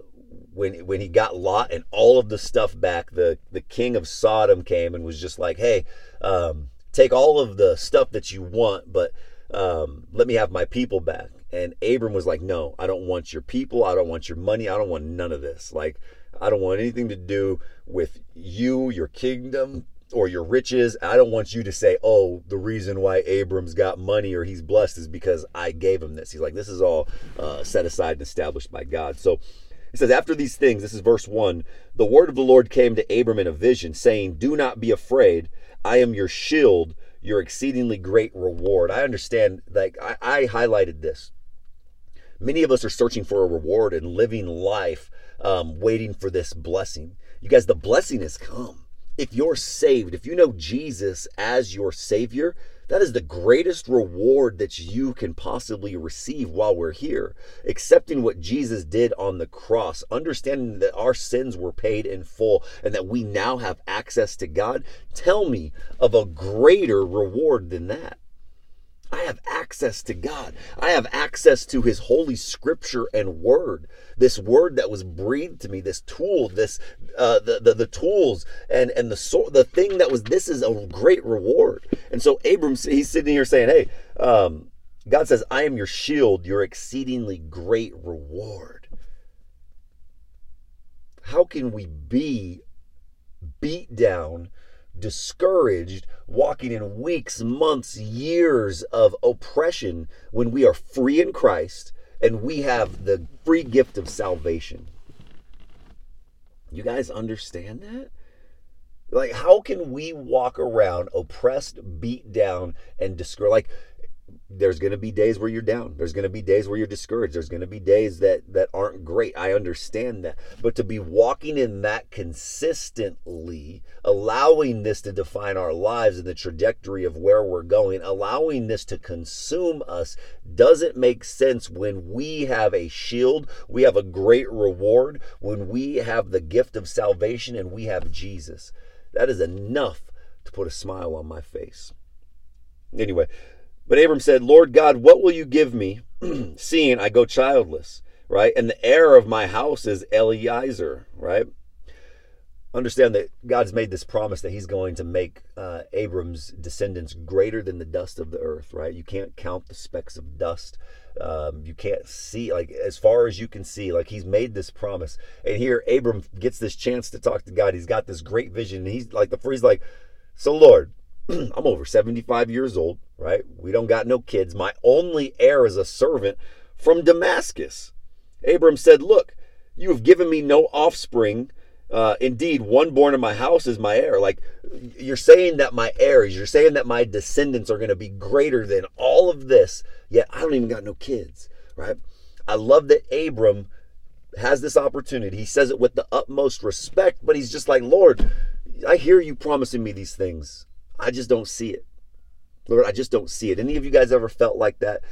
when he got Lot and all of the stuff back, the king of Sodom came and was just like, hey, take all of the stuff that you want, but let me have my people back. And Abram was like, no, I don't want your people. I don't want your money. I don't want none of this. Like, I don't want anything to do with you, your kingdom, or your riches. I don't want you to say, oh, the reason why Abram's got money or he's blessed is because I gave him this. He's like, this is all set aside and established by God. So it says, after these things, this is verse 1, the word of the Lord came to Abram in a vision, saying, do not be afraid. I am your shield, your exceedingly great reward. I understand, like I highlighted this. Many of us are searching for a reward and living life waiting for this blessing. You guys, the blessing has come. If you're saved, if you know Jesus as your Savior, that is the greatest reward that you can possibly receive while we're here. Accepting what Jesus did on the cross, understanding that our sins were paid in full and that we now have access to God. Tell me of a greater reward than that. I have access to God. I have access to his holy scripture and word. This word that was breathed to me, this tool, the tools and the thing that was, this is a great reward. And so Abram, he's sitting here saying, hey, God says, I am your shield, your exceedingly great reward. How can we be beat down, discouraged, walking in weeks, months, years of oppression when we are free in Christ and we have the free gift of salvation? You guys understand that? Like, how can we walk around oppressed, beat down, and discouraged? Like, there's going to be days where you're down. There's going to be days where you're discouraged. There's going to be days that aren't great. I understand that. But to be walking in that consistently, allowing this to define our lives and the trajectory of where we're going, allowing this to consume us, doesn't make sense when we have a shield, we have a great reward, when we have the gift of salvation and we have Jesus. That is enough to put a smile on my face. Anyway, but Abram said, Lord God, what will you give me, seeing I go childless, right? And the heir of my house is Eliezer, right? Understand that God's made this promise that he's going to make Abram's descendants greater than the dust of the earth, right? You can't count the specks of dust. You can't see, like, as far as you can see, like, he's made this promise. And here Abram gets this chance to talk to God. He's got this great vision. And he's like, so Lord, I'm over 75 years old, right? We don't got no kids. My only heir is a servant from Damascus. Abram said, look, you have given me no offspring. Indeed, one born in my house is my heir. Like, you're saying that my heirs, you're saying that my descendants are going to be greater than all of this, yet I don't even got no kids, right? I love that Abram has this opportunity. He says it with the utmost respect, but he's just like, Lord, I hear you promising me these things. I just don't see it. Lord, I just don't see it. Any of you guys ever felt like that?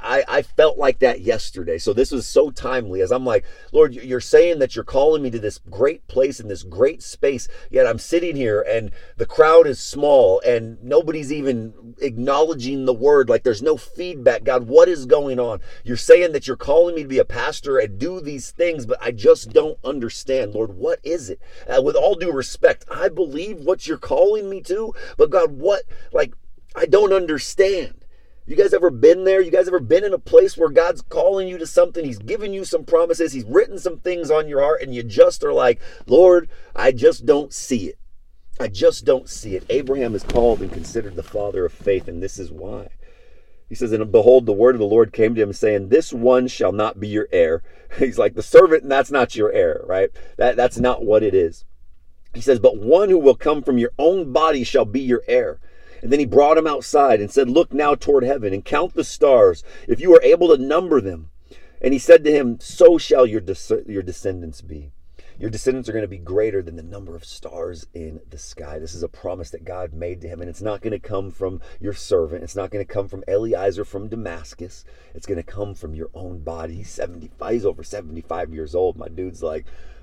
I felt like that yesterday. So this was so timely as I'm like, Lord, you're saying that you're calling me to this great place in this great space, yet I'm sitting here and the crowd is small and nobody's even acknowledging the word. Like, there's no feedback. God, what is going on? You're saying that you're calling me to be a pastor and do these things, but I just don't understand. Lord, what is it? With all due respect, I believe what you're calling me to, but God, what, like, I don't understand. You guys ever been there? You guys ever been in a place where God's calling you to something? He's given you some promises. He's written some things on your heart and you just are like, Lord, I just don't see it. I just don't see it. Abraham is called and considered the father of faith, and this is why. He says, and behold, the word of the Lord came to him saying, this one shall not be your heir. He's like, the servant, and that's not your heir, right? That's not what it is. He says, but one who will come from your own body shall be your heir. And then he brought him outside and said, look now toward heaven and count the stars, if you are able to number them. And he said to him, so shall your descendants be. Your descendants are going to be greater than the number of stars in the sky. This is a promise that God made to him. And it's not going to come from your servant. It's not going to come from Eliezer from Damascus. It's going to come from your own body. He's over 75 years old. My dude's like,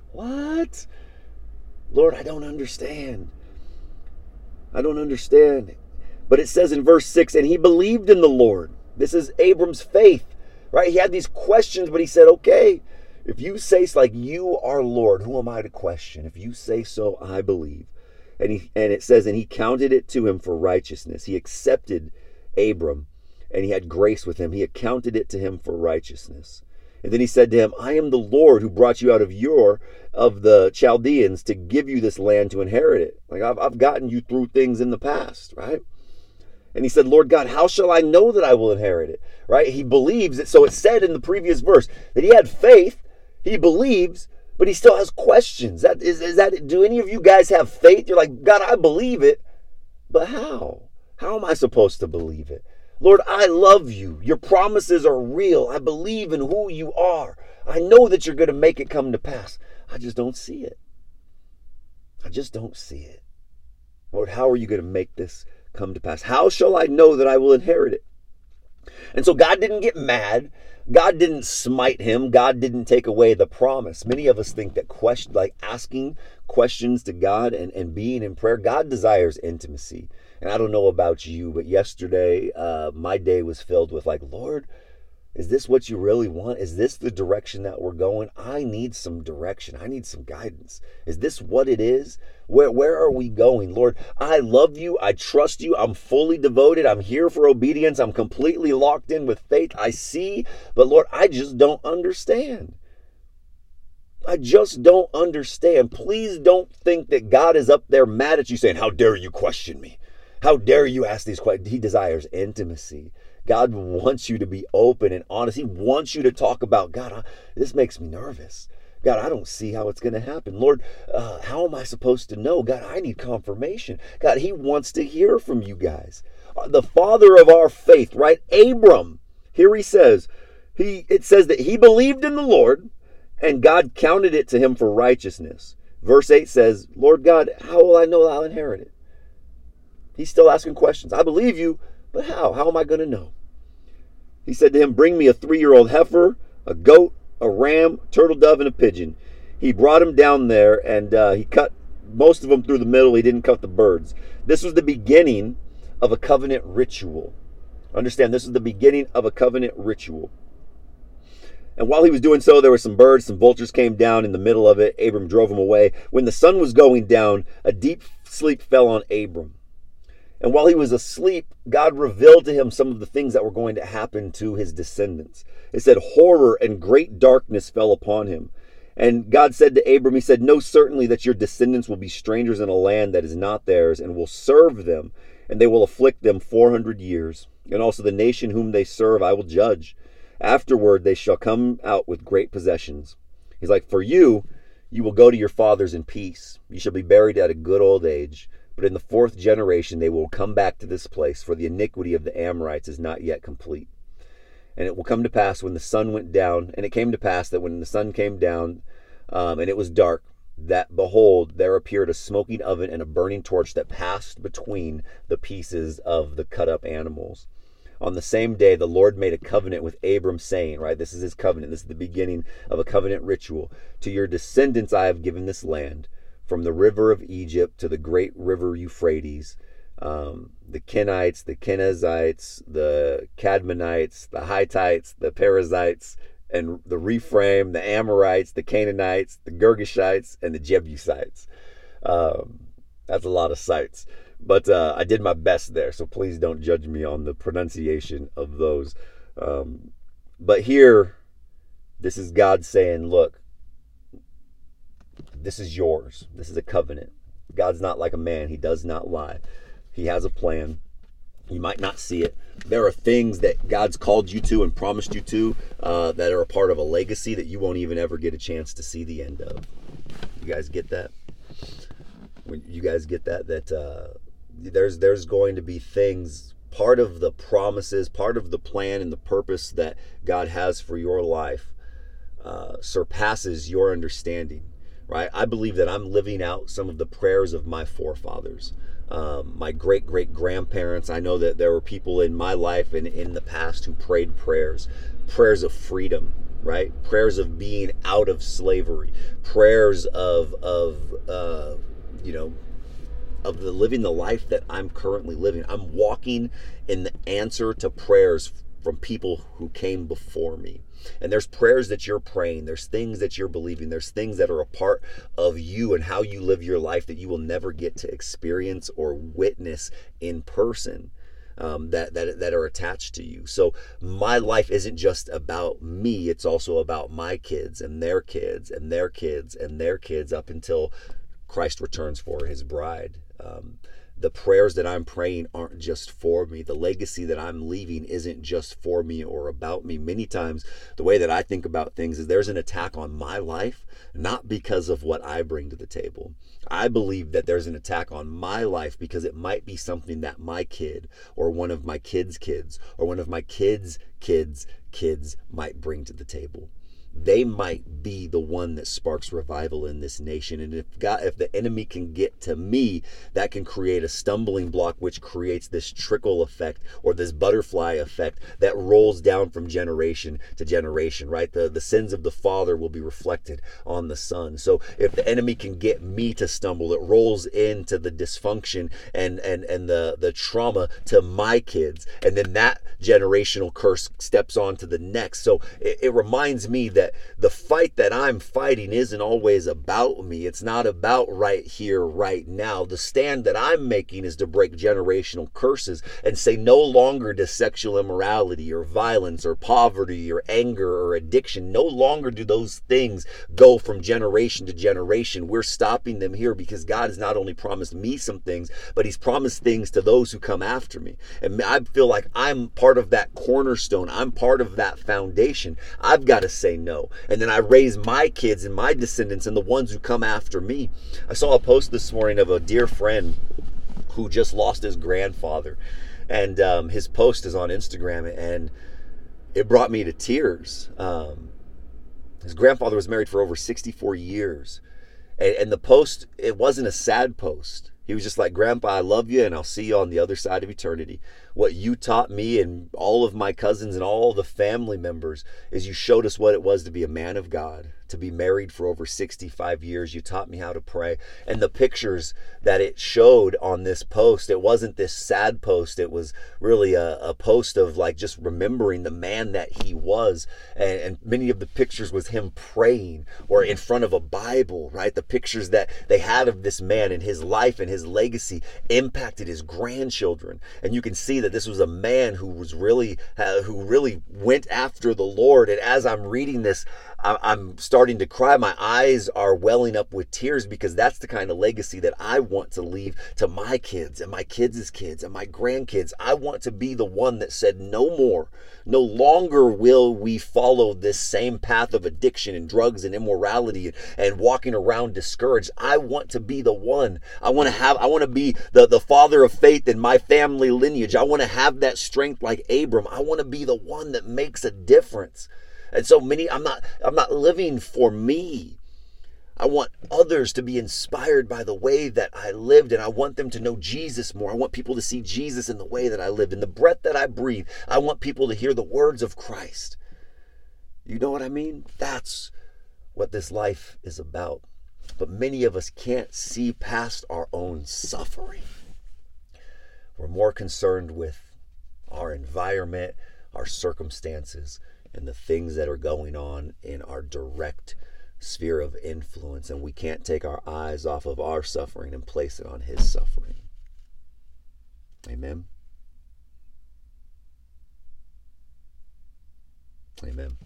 what? Lord, I don't understand. I don't understand. But it says in verse 6, and he believed in the Lord. This is Abram's faith, right? He had these questions, but he said, okay, if you say, like, you are Lord, who am I to question? If you say so, I believe. And it says, and he counted it to him for righteousness. He accepted Abram, and he had grace with him. He accounted it to him for righteousness. And then he said to him, I am the Lord who brought you out of the Chaldeans to give you this land to inherit it. Like, I've gotten you through things in the past, right? And he said, Lord God, how shall I know that I will inherit it? Right? He believes it. So it said in the previous verse that he had faith, he believes, but he still has questions. Do any of you guys have faith? You're like, God, I believe it, but how? How am I supposed to believe it? Lord, I love you. Your promises are real. I believe in who you are. I know that you're going to make it come to pass. I just don't see it. I just don't see it. Lord, how are you going to make this come to pass? How shall I know that I will inherit it? And so God didn't get mad. God didn't smite him. God didn't take away the promise. Many of us think that asking questions to God and being in prayer, God desires intimacy. And I don't know about you, but yesterday, my day was filled with like, Lord, is this what you really want? Is this the direction that we're going? I need some direction. I need some guidance. Is this what it is? Where are we going? Lord, I love you. I trust you. I'm fully devoted. I'm here for obedience. I'm completely locked in with faith. I see, but Lord, I just don't understand. I just don't understand. Please don't think that God is up there mad at you saying, how dare you question me? How dare you ask these questions? He desires intimacy. God wants you to be open and honest. He wants you to talk about, God, this makes me nervous. God, I don't see how it's going to happen. Lord, how am I supposed to know? God, I need confirmation. God, he wants to hear from you guys. The father of our faith, right? Abram, here he says, it says that he believed in the Lord and God counted it to him for righteousness. Verse 8 says, Lord God, how will I know that I'll inherit it? He's still asking questions. I believe you, but how? How am I going to know? He said to him, bring me a 3-year-old heifer, a goat, a ram, turtle dove, and a pigeon. He brought him down there, and he cut most of them through the middle. He didn't cut the birds. This was the beginning of a covenant ritual. Understand, this is the beginning of a covenant ritual. And while he was doing so, there were some birds, some vultures came down in the middle of it. Abram drove them away. When the sun was going down, a deep sleep fell on Abram. And while he was asleep, God revealed to him some of the things that were going to happen to his descendants. It said, horror and great darkness fell upon him. And God said to Abram, he said, know certainly that your descendants will be strangers in a land that is not theirs, and will serve them, and they will afflict them 400 years. And also the nation whom they serve I will judge. Afterward they shall come out with great possessions. He's like, for you will go to your fathers in peace. You shall be buried at a good old age. But in the 4th generation they will come back to this place, for the iniquity of the Amorites is not yet complete. And it will come to pass when the sun went down, and it came to pass that when the sun came down, and it was dark, that behold, there appeared a smoking oven and a burning torch that passed between the pieces of the cut up animals. On the same day, the Lord made a covenant with Abram, saying, right, this is his covenant. This is the beginning of a covenant ritual. To your descendants I have given this land, from the river of Egypt to the great river Euphrates, the Kenites, the Kenizzites, the Cadmonites, the Hittites, the Perizzites, and the Rephaim, the Amorites, the Canaanites, the Girgashites, and the Jebusites. That's a lot of sites. But I did my best there, so please don't judge me on the pronunciation of those. But here, this is God saying, look, this is yours. This is a covenant. God's not like a man. He does not lie. He has a plan. You might not see it. There are things that God's called you to and promised you to that are a part of a legacy that you won't even ever get a chance to see the end of. You guys get that? When you guys get that there's going to be things, part of the promises, part of the plan and the purpose that God has for your life surpasses your understanding, right? I believe that I'm living out some of the prayers of my forefathers, my great-great-grandparents. I know that there were people in my life and in the past who prayed prayers of freedom, right? Prayers of being out of slavery, prayers of the living the life that I'm currently living. I'm walking in the answer to prayers from people who came before me. And there's prayers that you're praying. There's things that you're believing. There's things that are a part of you and how you live your life that you will never get to experience or witness in person. That are attached to you. So my life isn't just about me. It's also about my kids and their kids and their kids and their kids up until Christ returns for his bride. The prayers that I'm praying aren't just for me. The legacy that I'm leaving isn't just for me or about me. Many times, the way that I think about things is there's an attack on my life, not because of what I bring to the table. I believe that there's an attack on my life because it might be something that my kid or one of my kids' kids or one of my kids' kids might bring to the table. They might be the one that sparks revival in this nation. And if the enemy can get to me, that can create a stumbling block, which creates this trickle effect or this butterfly effect that rolls down from generation to generation, right? The sins of the father will be reflected on the son. So if the enemy can get me to stumble, it rolls into the dysfunction and the trauma to my kids. And then that generational curse steps on to the next. So it reminds me that the fight that I'm fighting isn't always about me. It's not about right here, right now. The stand that I'm making is to break generational curses and say no longer does sexual immorality or violence or poverty or anger or addiction, no longer do those things go from generation to generation. We're stopping them here because God has not only promised me some things, but he's promised things to those who come after me. And I feel like I'm part of that cornerstone. I'm part of that foundation. I've got to say no. And then I raise my kids and my descendants and the ones who come after me. I saw a post this morning of a dear friend who just lost his grandfather. And his post is on Instagram, and it brought me to tears. His grandfather was married for over 64 years. And the post, it wasn't a sad post. He was just like, Grandpa, I love you, and I'll see you on the other side of eternity. What you taught me and all of my cousins and all the family members is you showed us what it was to be a man of God, to be married for over 65 years. You taught me how to pray. And the pictures that it showed on this post, it wasn't this sad post. It was really a post of like just remembering the man that he was. And many of the pictures was him praying or in front of a Bible, right? The pictures that they had of this man and his life and his legacy impacted his grandchildren. And you can see that this was a man who really went after the Lord. And as I'm reading this, I'm starting to cry. My eyes are welling up with tears because that's the kind of legacy that I want to leave to my kids and my kids' kids and my grandkids. I want to be the one that said, no more. No longer will we follow this same path of addiction and drugs and immorality and walking around discouraged. I want to be the one. I want to be the father of faith in my family lineage. I want to have that strength like Abram. I want to be the one that makes a difference. And so I'm not living for me. I want others to be inspired by the way that I lived, and I want them to know Jesus more. I want people to see Jesus in the way that I lived, in the breath that I breathe. I want people to hear the words of Christ. You know what I mean? That's what this life is about. But many of us can't see past our own suffering. We're more concerned with our environment, our circumstances, and the things that are going on in our direct sphere of influence, and we can't take our eyes off of our suffering and place it on his suffering. Amen. Amen.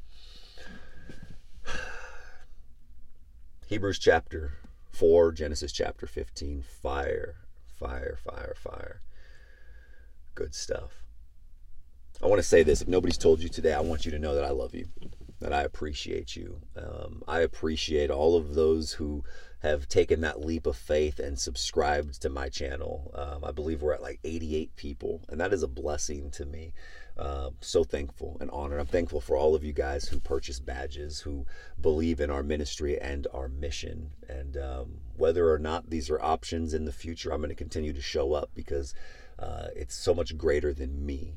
Hebrews chapter 4, Genesis chapter 15, fire, fire, fire, fire. Good stuff. I want to say this. If nobody's told you today, I want you to know that I love you, that I appreciate you. I appreciate all of those who have taken that leap of faith and subscribed to my channel. I believe we're at like 88 people, and that is a blessing to me. So thankful and honored. I'm thankful for all of you guys who purchase badges, who believe in our ministry and our mission. And whether or not these are options in the future, I'm going to continue to show up because it's so much greater than me.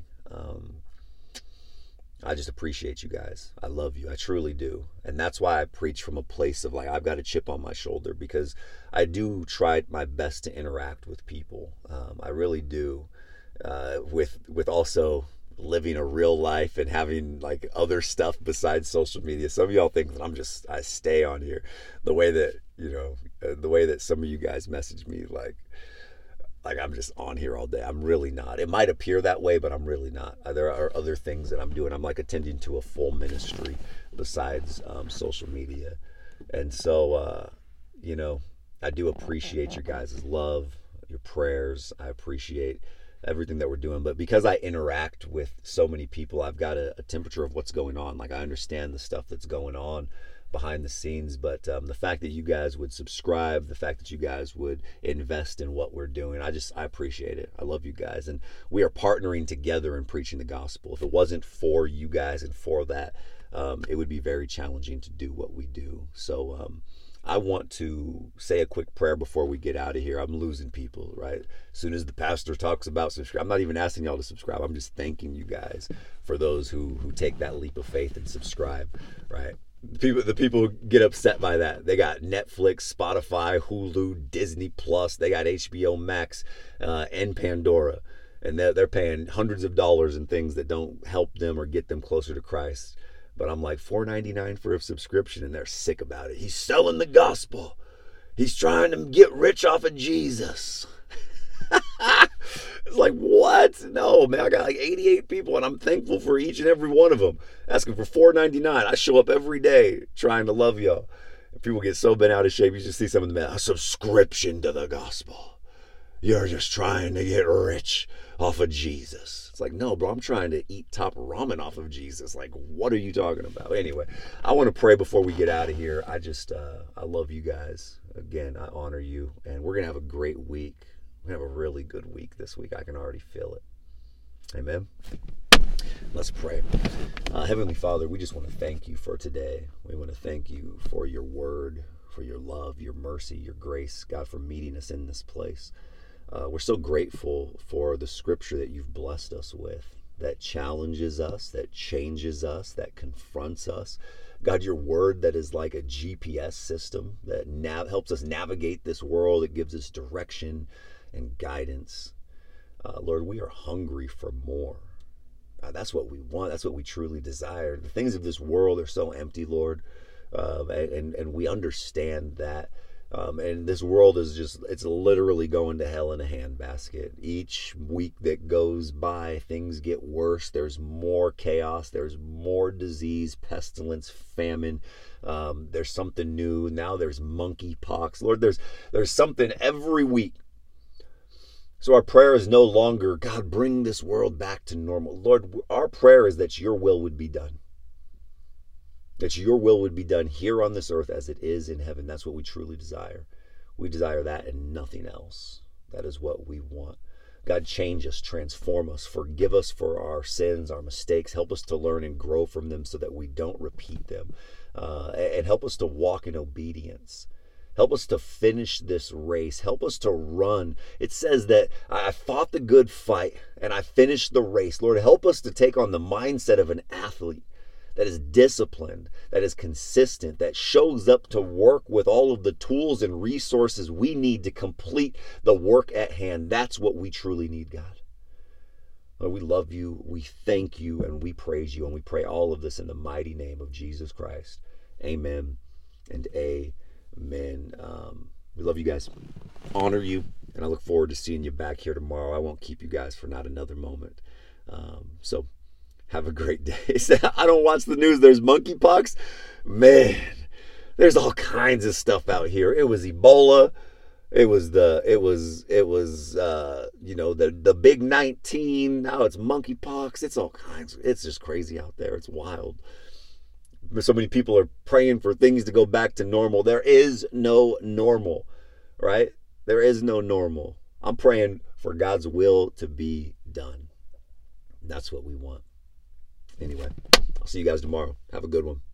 I just appreciate you guys. I love you. I truly do. And that's why I preach from a place of like, I've got a chip on my shoulder, because I do try my best to interact with people. I really do. With also living a real life and having like other stuff besides social media. Some of y'all think that I stay on here the way that some of you guys message me like I'm just on here all day. I'm really not. It might appear that way, but I'm really not. There are other things that I'm doing. I'm like attending to a full ministry besides social media. And so, I do appreciate your guys' love, your prayers. I appreciate everything that we're doing. But because I interact with so many people, I've got a temperature of what's going on. Like I understand the stuff that's going on behind the scenes, but the fact that you guys would subscribe, the fact that you guys would invest in what we're doing, I appreciate it. I love you guys, and we are partnering together in preaching the gospel. If it wasn't for you guys and for that, it would be very challenging to do what we do. So I want to say a quick prayer before we get out of here. I'm losing people, right? As soon as the pastor talks about subscribe, I'm not even asking y'all to subscribe. I'm just thanking you guys for those who take that leap of faith and subscribe, right? The people who get upset by that, they got Netflix, Spotify, Hulu, Disney Plus, they got HBO Max, and Pandora, and they're paying hundreds of dollars in things that don't help them or get them closer to Christ. But I'm like, $4.99 for a subscription, and they're sick about it. He's selling the gospel. He's trying to get rich off of Jesus. It's like, what? No, man, I got like 88 people, and I'm thankful for each and every one of them. Asking for $4.99. I show up every day trying to love y'all. And people get so bent out of shape. You just see some of them, a subscription to the gospel. You're just trying to get rich off of Jesus. It's like, no, bro, I'm trying to eat top ramen off of Jesus. Like, what are you talking about? Anyway, I want to pray before we get out of here. I love you guys. Again, I honor you, and we're going to have a great week. We're going to have a really good week this week. I can already feel it. Amen. Let's pray. Heavenly Father, we just want to thank you for today. We want to thank you for your word, for your love, your mercy, your grace, God, for meeting us in this place. We're so grateful for the scripture that you've blessed us with, that challenges us, that changes us, that confronts us, God, your word that is like a GPS system that helps us navigate this world. It gives us direction and guidance. Lord, we are hungry for more. That's what we want. That's what we truly desire. The things of this world are so empty, Lord, and we understand that. And this world is it's literally going to hell in a handbasket. Each week that goes by, things get worse. There's more chaos. There's more disease, pestilence, famine. There's something new. Now there's monkeypox. Lord, there's something every week. So our prayer is no longer, God, bring this world back to normal. Lord, our prayer is that your will would be done. That your will would be done here on this earth as it is in heaven. That's what we truly desire. We desire that and nothing else. That is what we want. God, change us, transform us, forgive us for our sins, our mistakes. Help us to learn and grow from them so that we don't repeat them. And help us to walk in obedience. Help us to finish this race. Help us to run. It says that I fought the good fight and I finished the race. Lord, help us to take on the mindset of an athlete that is disciplined, that is consistent, that shows up to work with all of the tools and resources we need to complete the work at hand. That's what we truly need, God. Lord, we love you, we thank you, and we praise you, and we pray all of this in the mighty name of Jesus Christ. Amen and amen. We love you guys, honor you, and I look forward to seeing you back here tomorrow. I won't keep you guys for not another moment. So have a great day. I don't watch the news. There's monkeypox. Man, there's all kinds of stuff out here. It was Ebola. It was the big 19. Now it's monkeypox. It's all kinds. It's just crazy out there. It's wild. So many people are praying for things to go back to normal. There is no normal, right? There is no normal. I'm praying for God's will to be done. That's what we want. Anyway, I'll see you guys tomorrow. Have a good one.